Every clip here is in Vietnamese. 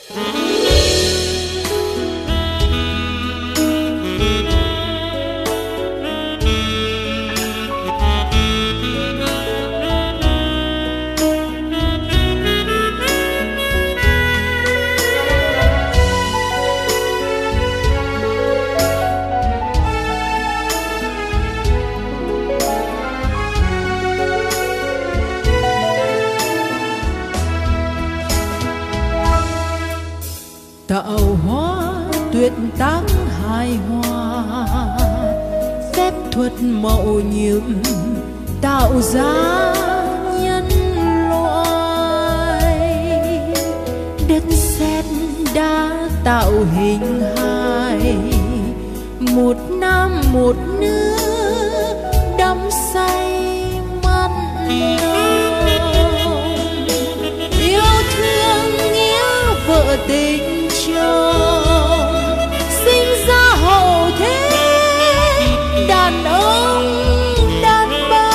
Tạo hóa tuyệt tác hài hòa, phép thuật mậu nhiệm tạo ra nhân loại. Đất sét đã tạo hình hài, một nam một nữ đắm say mặn nồng. Yêu thương nghĩa vợ tình chồng, sinh ra hậu thế đàn ông đàn bà.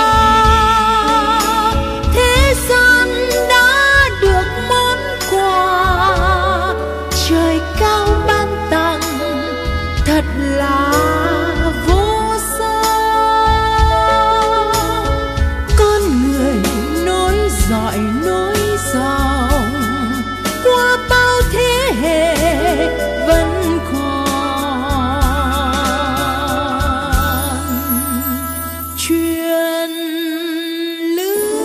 Thế gian đã được món quà trời cao ban tặng, thật là vô giá. Con người nối dõi nối dòng, qua bao thế hệ vẫn còn truyền lưu.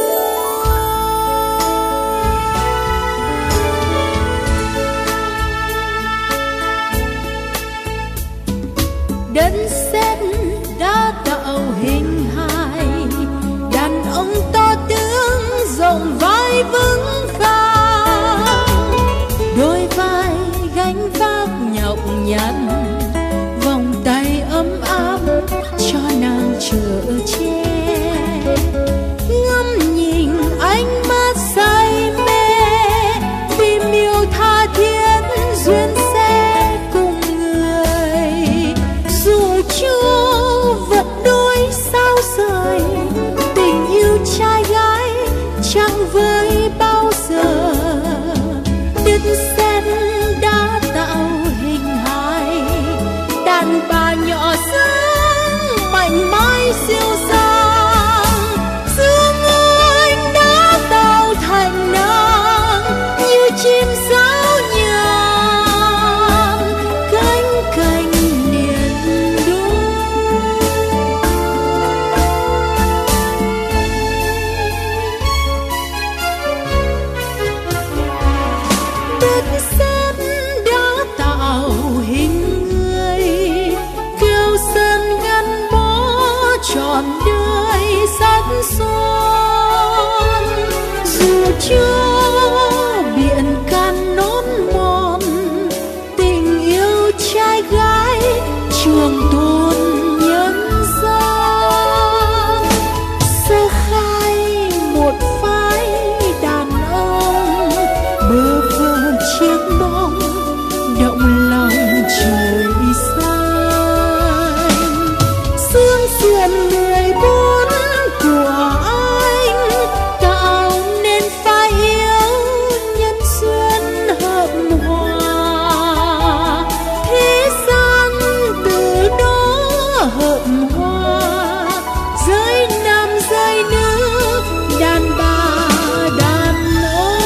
Đất sét đã tạo hình hài, đàn ông to tướng rộng vai vững vàng, đôi vai gánh vác nhọc nhằn, vòng tay ấm áp cho nàng chở che. Ngắm nhìn ánh mắt say mê, tìm yêu tha thiết duyên sẽ cùng người. Dù chưa vật đôi sao rời, tình yêu trai gái chẳng với bao giờ. Đất sét đã tạo hình hài, đàn bà nhỏ sáng mạnh mẽ siêu sang. Dương anh đã tạo thành nàng như chim sáo nhàn, cánh cành niềm đôi. Đất sét đã tạo hình người, kêu sơn gắn bó trọn đời sắt son. Dù chưa biển can nốt mòn, tình yêu trai gái trường tồn nhân gian. Sơ khai một phái đàn ông, bơ vơ chiếc bóng động lòng trời xanh. Sương sườn 14 của anh tạo nên phái yêu nhân duyên hợp hòa. Thế gian từ đó hợp hòa, giới nam giới nữ, đàn bà đàn ông.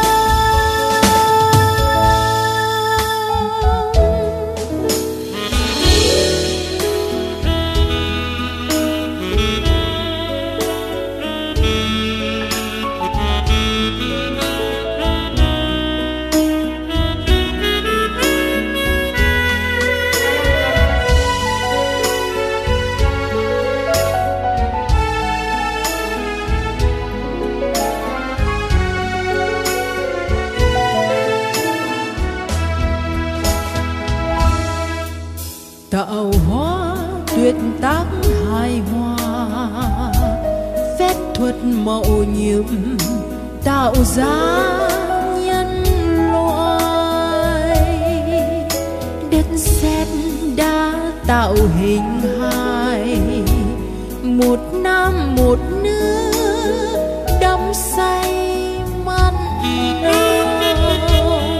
Tạo hóa tuyệt tác hài hòa, phép thuật mậu nhiệm tạo ra nhân loại. Đất sét đã tạo hình hài, một nam một nữ đắm say mặn nồng.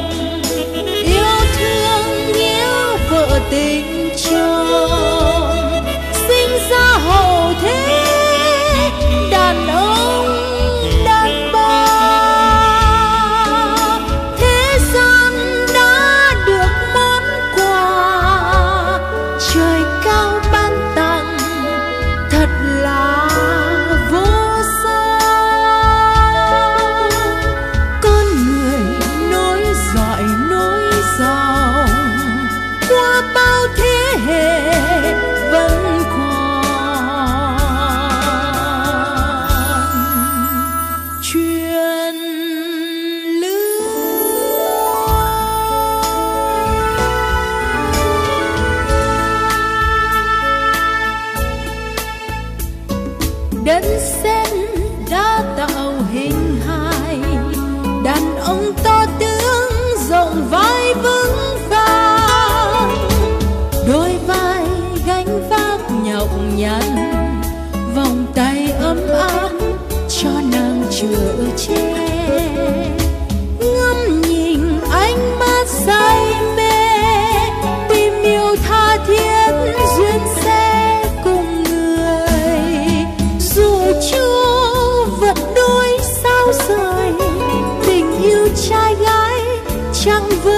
trai gái chẳng với